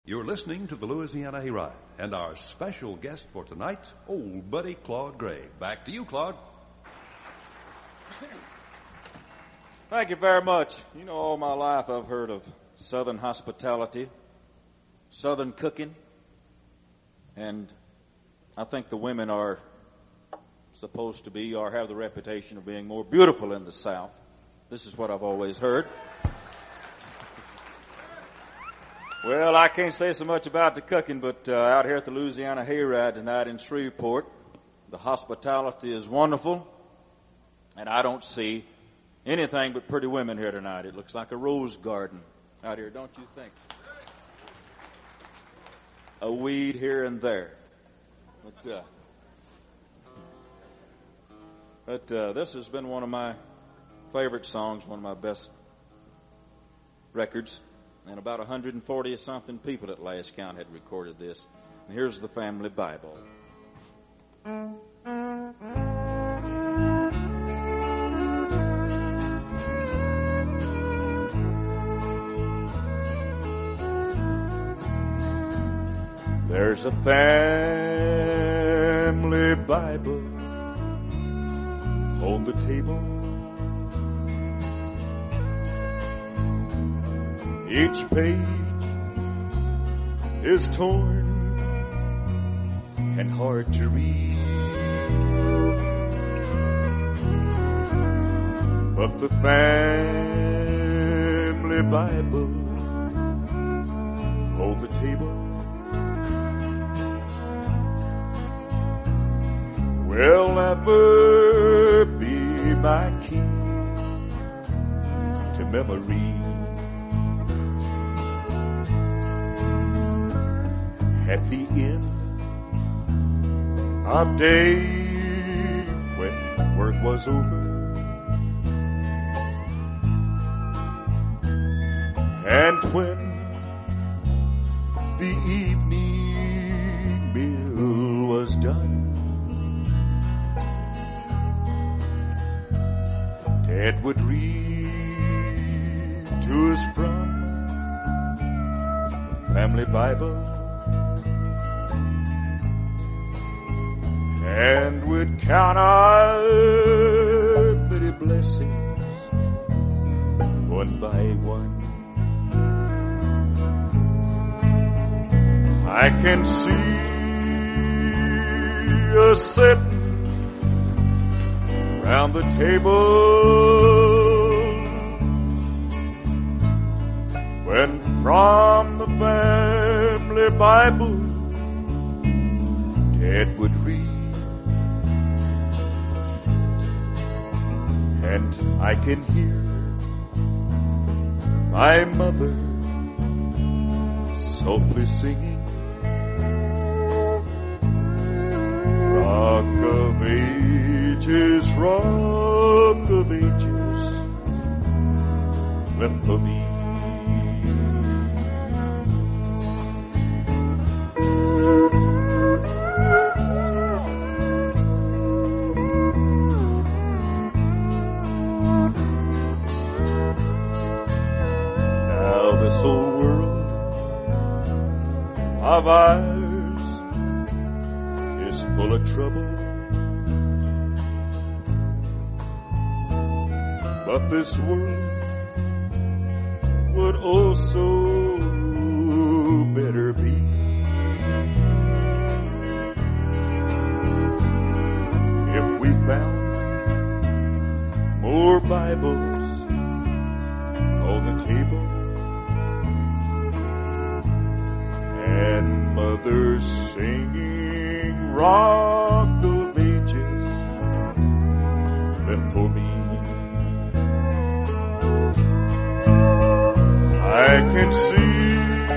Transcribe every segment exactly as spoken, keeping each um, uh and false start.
You're listening to the Louisiana Hayride, and our special guest for tonight, old buddy Claude Gray. Back to you, Claude. Thank you very much. You know, all my life I've heard of Southern hospitality, Southern cooking, and I think the women are supposed to be or have the reputation of being more beautiful in the South. This is what I've always heard. Well, I can't say so much about the cooking, but uh, out here at the Louisiana Hayride tonight in Shreveport, the hospitality is wonderful, and I don't see anything but pretty women here tonight. It looks like a rose garden out here, don't you think? A weed here and there. But, uh, but uh, this has been one of my favorite songs, one of my best records. And about one hundred forty or something people at last count had recorded this. And here's the family Bible. There's a family Bible on the table. Each page is torn and hard to read, but the family Bible on the table will never be my key to memory. At the end of day, when work was over, and when the evening meal was done, Dad would read to us from the family Bible, and would count our many blessings one by one. I can see us sitting round the table when from the family Bible Dad would read. And I can hear my mother softly singing, Rock of ages, Rock of ages, lift for me. Of ours is full of trouble, but this world would also better be if we found more Bibles on the table. And mothers singing Rock of Ages, lift for me. I can see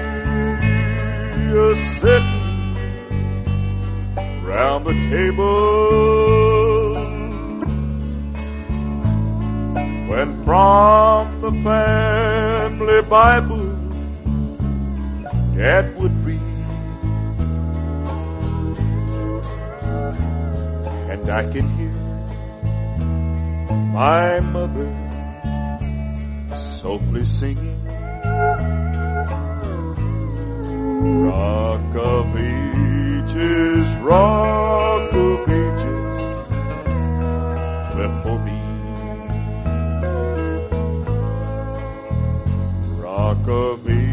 us sitting round the table when from the family Bible Dad would read, and I can hear my mother softly singing, Rock of Ages, Rock of Ages, cleft for me. Rock of Ages.